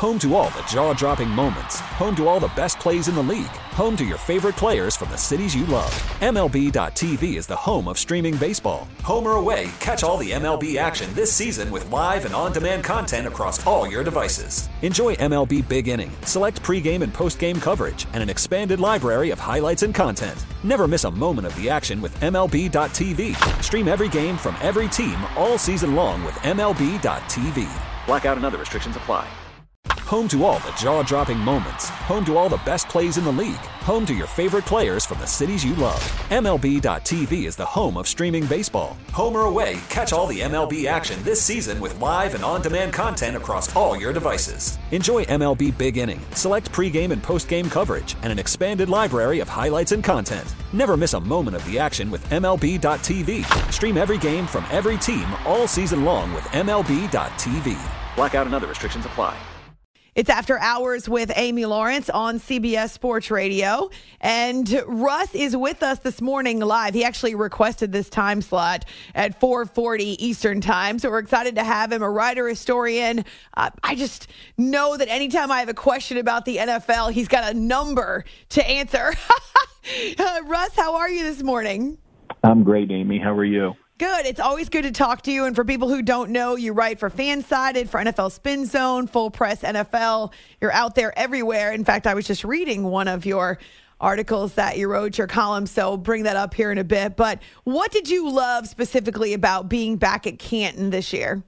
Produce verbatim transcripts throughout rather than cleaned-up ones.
Home to all the jaw-dropping moments. Home to all the best plays in the league. Home to your favorite players from the cities you love. M L B dot T V is the home of streaming baseball. Home or away, catch all the M L B action this season with live and on-demand content across all your devices. Enjoy M L B Big Inning, select pregame and postgame coverage, and an expanded library of highlights and content. Never miss a moment of the action with M L B dot T V. Stream every game from every team all season long with M L B dot T V. Blackout and other restrictions apply. Home to all the jaw-dropping moments. Home to all the best plays in the league. Home to your favorite players from the cities you love. M L B dot T V is the home of streaming baseball. Home or away, catch all the M L B action this season with live and on-demand content across all your devices. Enjoy M L B Big Inning, select pregame and postgame coverage, and an expanded library of highlights and content. Never miss a moment of the action with M L B dot T V. Stream every game from every team all season long with M L B dot T V. Blackout and other restrictions apply. It's After Hours with Amy Lawrence on C B S Sports Radio. And Russ is with us this morning live. He actually requested this time slot at four forty Eastern time. So we're excited to have him, a writer, historian. Uh, I just know that anytime I have a question about the N F L, he's got a number to answer. uh, Russ, how are you this morning? I'm great, Amy. How are you? Good. It's always good to talk to you. And for people who don't know, you write for Fansided, for N F L Spin Zone, Full Press N F L. You're out there everywhere. In fact, I was just reading one of your articles that you wrote, your column, so bring that up here in a bit. But what did you love specifically about being back at Canton this year?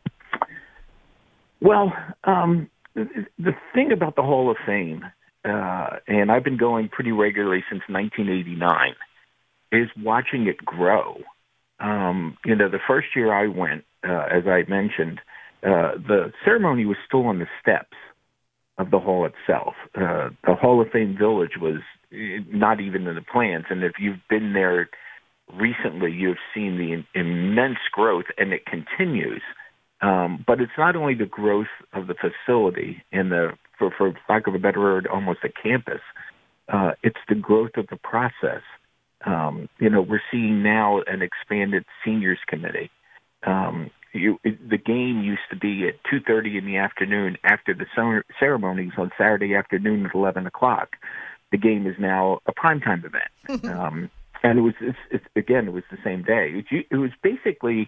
Well, um, the thing about the Hall of Fame, uh, and I've been going pretty regularly since nineteen eighty-nine, is watching it grow. Um, you know, the first year I went, uh, as I mentioned, uh, the ceremony was still on the steps of the hall itself. Uh, the Hall of Fame Village was not even in the plans. And if you've been there recently, you've seen the immense growth, and it continues. Um, but it's not only the growth of the facility and the, for, for lack of a better word, almost a campus. Uh, it's the growth of the process. Um, you know, we're seeing now an expanded seniors committee. Um, you, it, the game used to be at two thirty in the afternoon after the ceremonies on Saturday afternoon at eleven o'clock. The game is now a primetime event. um, and it was, it's, it's, again, it was the same day. It, it was basically,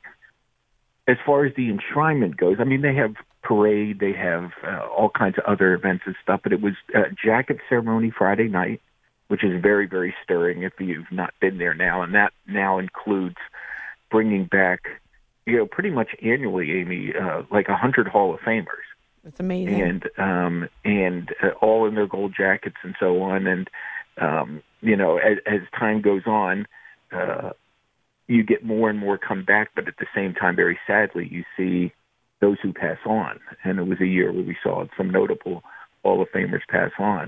as far as the enshrinement goes, I mean, they have parade, they have uh, all kinds of other events and stuff, but it was a jacket ceremony Friday night, which is very, very stirring if you've not been there now. And that now includes bringing back, you know, pretty much annually, Amy, uh, like one hundred Hall of Famers. That's amazing. And um, and uh, all in their gold jackets and so on. And, um, you know, as, as time goes on, uh, you get more and more come back. But at the same time, very sadly, you see those who pass on. And it was a year where we saw some notable Hall of Famers pass on.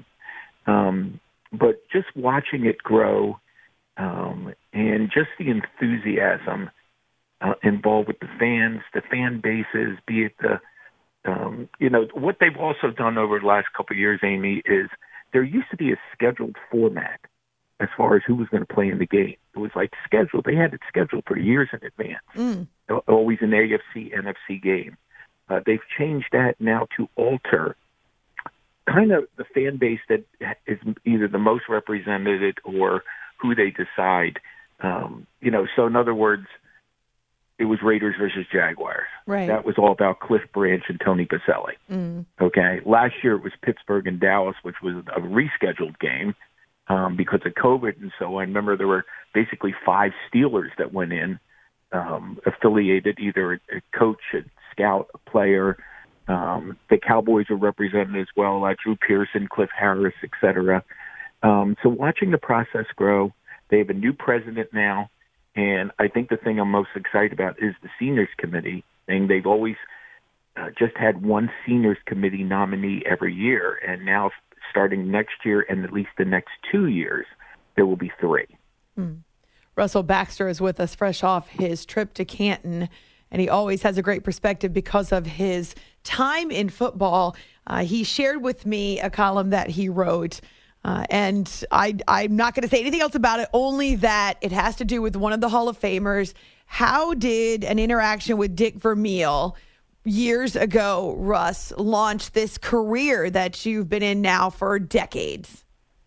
Um But just watching it grow um, and just the enthusiasm uh, involved with the fans, the fan bases, be it the, um, you know, what they've also done over the last couple of years, Amy, is there used to be a scheduled format as far as who was going to play in the game. It was like scheduled. They had it scheduled for years in advance, mm. always an A F C, N F C game. Uh, they've changed that now to alter kind of the fan base that is either the most represented or who they decide. Um, you know, so in other words, it was Raiders versus Jaguars. Right. That was all about Cliff Branch and Tony Baselli. Mm. Okay. Last year it was Pittsburgh and Dallas, which was a rescheduled game um, because of COVID and so on. I remember there were basically five Steelers that went in, um, affiliated, either a, a coach, a scout, a player. Um, the Cowboys are represented as well, like Drew Pearson, Cliff Harris, et cetera. Um, so watching the process grow, they have a new president now, and I think the thing I'm most excited about is the seniors committee thing. They've always uh, just had one seniors committee nominee every year, and now starting next year and at least the next two years, there will be three. Hmm. Russell Baxter is with us fresh off his trip to Canton. And he always has a great perspective because of his time in football. Uh, he shared with me a column that he wrote. Uh, and I, I'm not going to say anything else about it, only that it has to do with one of the Hall of Famers. How did an interaction with Dick Vermeil years ago, Russ, launched this career that you've been in now for decades?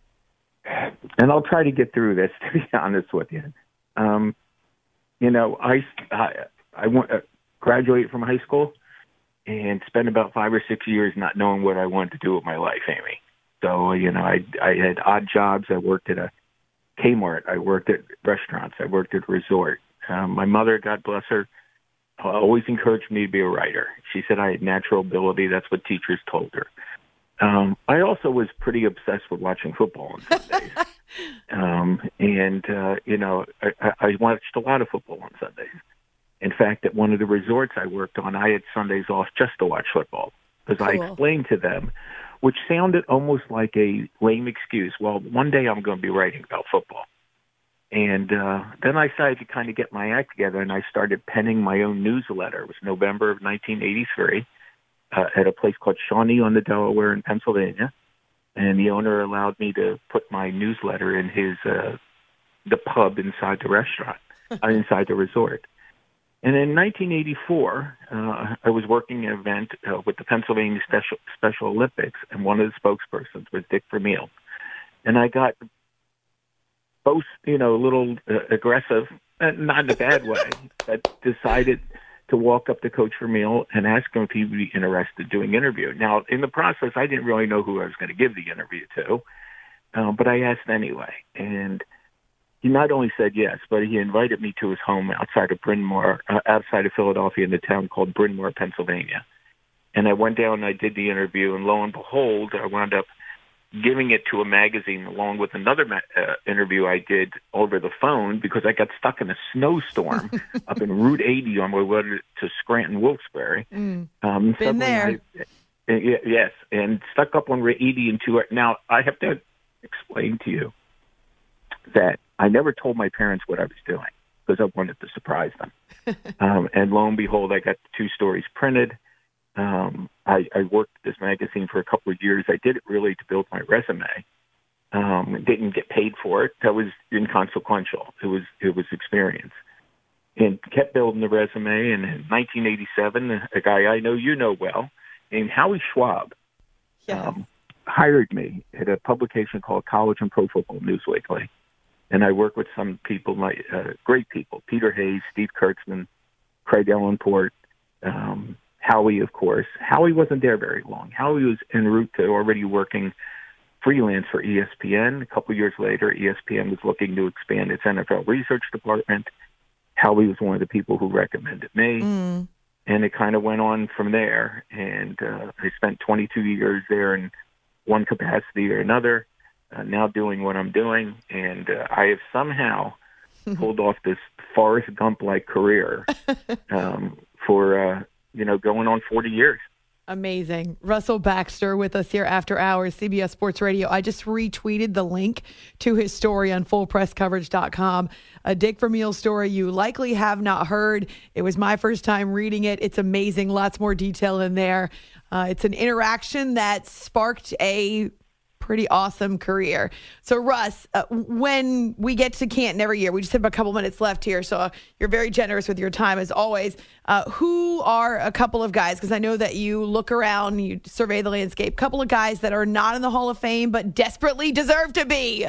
And I'll try to get through this, to be honest with you. Um, you know, I, I, I went, uh, graduated from high school and spent about five or six years not knowing what I wanted to do with my life, Amy. So, you know, I, I had odd jobs. I worked at a Kmart. I worked at restaurants. I worked at a resort. Um, my mother, God bless her, always encouraged me to be a writer. She said I had natural ability. That's what teachers told her. Um, I also was pretty obsessed with watching football on Sundays. um, and, uh, you know, I, I watched a lot of football on Sundays. In fact, at one of the resorts I worked on, I had Sundays off just to watch football because cool. I explained to them, which sounded almost like a lame excuse. Well, one day I'm going to be writing about football. And uh, then I decided to kind of get my act together, and I started penning my own newsletter. It was November of nineteen eighty-three uh, at a place called Shawnee on the Delaware in Pennsylvania. And the owner allowed me to put my newsletter in his uh, the pub inside the restaurant, uh, inside the resort. And in nineteen eighty-four, uh, I was working an event uh, with the Pennsylvania Special, Special Olympics, and one of the spokespersons was Dick Vermeil. And I got both, you know, a little uh, aggressive, uh, not in a bad way, but decided to walk up to Coach Vermeil and ask him if he would be interested in doing an interview. Now, in the process, I didn't really know who I was going to give the interview to, uh, but I asked anyway. And he not only said yes, but he invited me to his home outside of Bryn Mawr, uh, outside of Philadelphia, in a town called Bryn Mawr, Pennsylvania. And I went down and I did the interview, and lo and behold, I wound up giving it to a magazine along with another ma- uh, interview I did over the phone because I got stuck in a snowstorm up in Route eighty on my way to Scranton, Wilkes-Barre. Mm, um, been there. I, uh, yes, and stuck up on Route eighty in two. Now, I have to explain to you that I never told my parents what I was doing because I wanted to surprise them. um, and lo and behold, I got the two stories printed. Um, I, I worked at this magazine for a couple of years. I did it really to build my resume. Um, didn't get paid for it. That was inconsequential. It was it was experience, and kept building the resume. And in nineteen eighty-seven, a guy I know you know well, named Howie Schwab, yes. um, hired me at a publication called College and Pro Football News Weekly. And I worked with some people, my uh, great people: Peter Hayes, Steve Kurtzman, Craig Ellenport. Um, Howie, of course. Howie wasn't there very long. Howie was en route to already working freelance for E S P N. A couple of years later, E S P N was looking to expand its N F L research department. Howie was one of the people who recommended me. Mm. And it kind of went on from there. And uh, I spent twenty-two years there in one capacity or another, uh, now doing what I'm doing. And uh, I have somehow pulled off this Forrest Gump-like career um, for... Uh, you know, going on forty years. Amazing. Russell Baxter with us here after hours, C B S Sports Radio. I just retweeted the link to his story on full press coverage dot com. A Dick Vermeil story you likely have not heard. It was my first time reading it. It's amazing. Lots more detail in there. Uh, it's an interaction that sparked a pretty awesome career. So, Russ, uh, when we get to Canton every year, we just have a couple minutes left here, so uh, you're very generous with your time as always. Uh, who are a couple of guys, because I know that you look around, you survey the landscape, couple of guys that are not in the Hall of Fame but desperately deserve to be?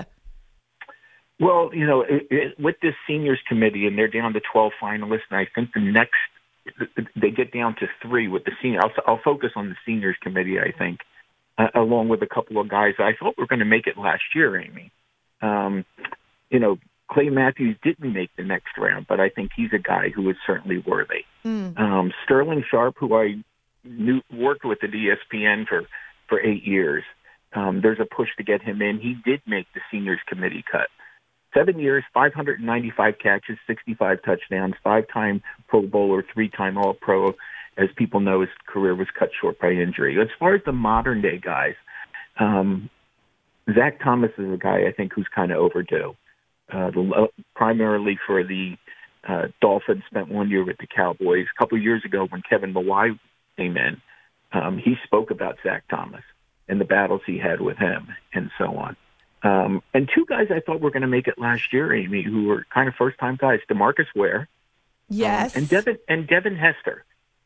Well, you know, it, it, with this seniors committee, and they're down to twelve finalists, and I think the next, they get down to three with the senior. I'll, I'll focus on the seniors committee, I think. Uh, along with a couple of guys I thought were going to make it last year, Amy. Um, you know, Clay Matthews didn't make the next round, but I think he's a guy who is certainly worthy. Mm. Um, Sterling Sharp, who I knew, worked with at E S P N for, for eight years, um, there's a push to get him in. He did make the seniors committee cut. Seven years, five hundred ninety-five catches, sixty-five touchdowns, five-time Pro Bowler, three-time All-Pro. As people know, his career was cut short by injury. As far as the modern-day guys, um, Zach Thomas is a guy I think who's kind of overdue. Uh, the, primarily for the uh, Dolphins, spent one year with the Cowboys. A couple of years ago when Kevin Mawai came in, um, he spoke about Zach Thomas and the battles he had with him and so on. Um, and two guys I thought were going to make it last year, Amy, who were kind of first-time guys, DeMarcus Ware yes, um, and Devin and Devin Hester.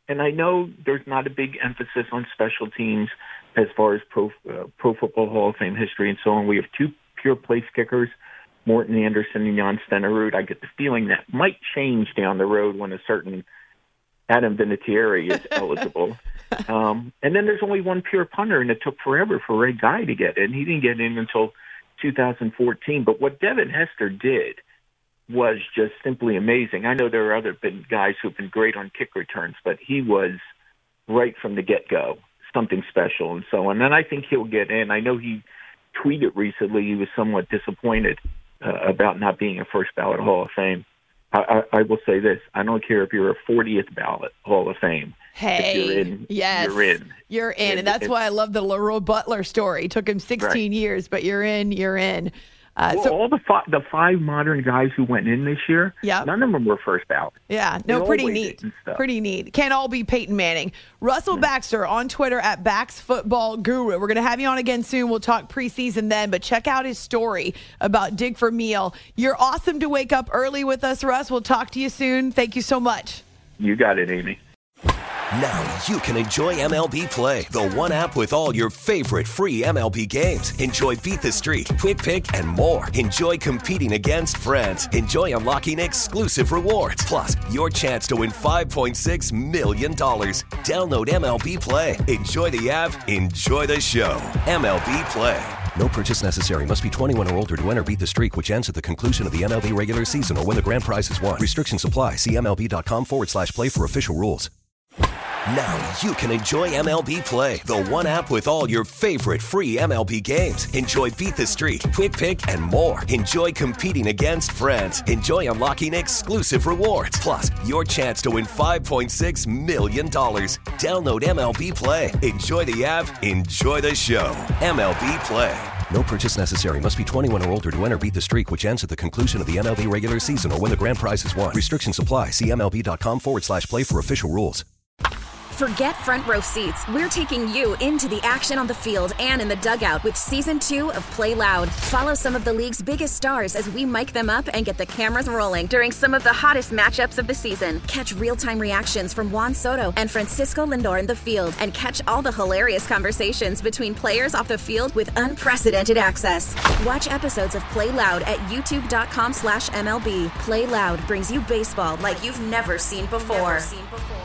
and I know there's not a big emphasis on special teams as far as pro uh, Pro Football Hall of Fame history and so on. We have two pure place kickers, Morton Anderson and Jan Stenerud. I get the feeling that might change down the road when a certain Adam Vinatieri is eligible. Um, and then there's only one pure punter, and it took forever for Ray Guy to get in. He didn't get in until two thousand fourteen. But what Devin Hester did was just simply amazing. I know there are other been guys who've been great on kick returns, but he was right from the get-go something special and so on. And I think he'll get in. I know he tweeted recently he was somewhat disappointed uh, about not being a first ballot Hall of Fame. I, I, I will say this. I don't care if you're a fortieth ballot Hall of Fame. Hey, if you're in, yes, you're in. You're in. And, and that's and, why I love the Leroy Butler story. It took him sixteen right. years, but you're in, you're in. Uh, well, so, all the fi- the five modern guys who went in this year, yep. none of them were first ballot. Yeah, no, they pretty neat. Pretty neat. Can't all be Peyton Manning. Russell yeah. Baxter on Twitter at Bax Football Guru. We're going to have you on again soon. We'll talk preseason then, but check out his story about Dig for Meal. You're awesome to wake up early with us, Russ. We'll talk to you soon. Thank you so much. You got it, Amy. Now you can enjoy M L B Play, the one app with all your favorite free M L B games. Enjoy Beat the Streak, Quick Pick, and more. Enjoy competing against friends. Enjoy unlocking exclusive rewards. Plus, your chance to win five point six million dollars. Download M L B Play. Enjoy the app. Enjoy the show. M L B Play. No purchase necessary. Must be twenty-one or older to enter Beat the Streak, which ends at the conclusion of the M L B regular season or when the grand prize is won. Restrictions apply. See MLB.com forward slash play for official rules. Now you can enjoy M L B Play, the one app with all your favorite free M L B games. Enjoy Beat the Streak, Quick Pick, and more. Enjoy competing against friends. Enjoy unlocking exclusive rewards. Plus, your chance to win five point six million dollars. Download M L B Play. Enjoy the app. Enjoy the show. M L B Play. No purchase necessary. Must be twenty-one or older to enter Beat the Streak, which ends at the conclusion of the M L B regular season or when the grand prize is won. Restrictions apply. See MLB.com forward slash play for official rules. Forget front row seats. We're taking you into the action on the field and in the dugout with season two of Play Loud. Follow some of the league's biggest stars as we mic them up and get the cameras rolling during some of the hottest matchups of the season. Catch real-time reactions from Juan Soto and Francisco Lindor in the field, and catch all the hilarious conversations between players off the field with unprecedented access. Watch episodes of Play Loud at youtube.com slash MLB. Play Loud brings you baseball like you've never seen before. Never seen before.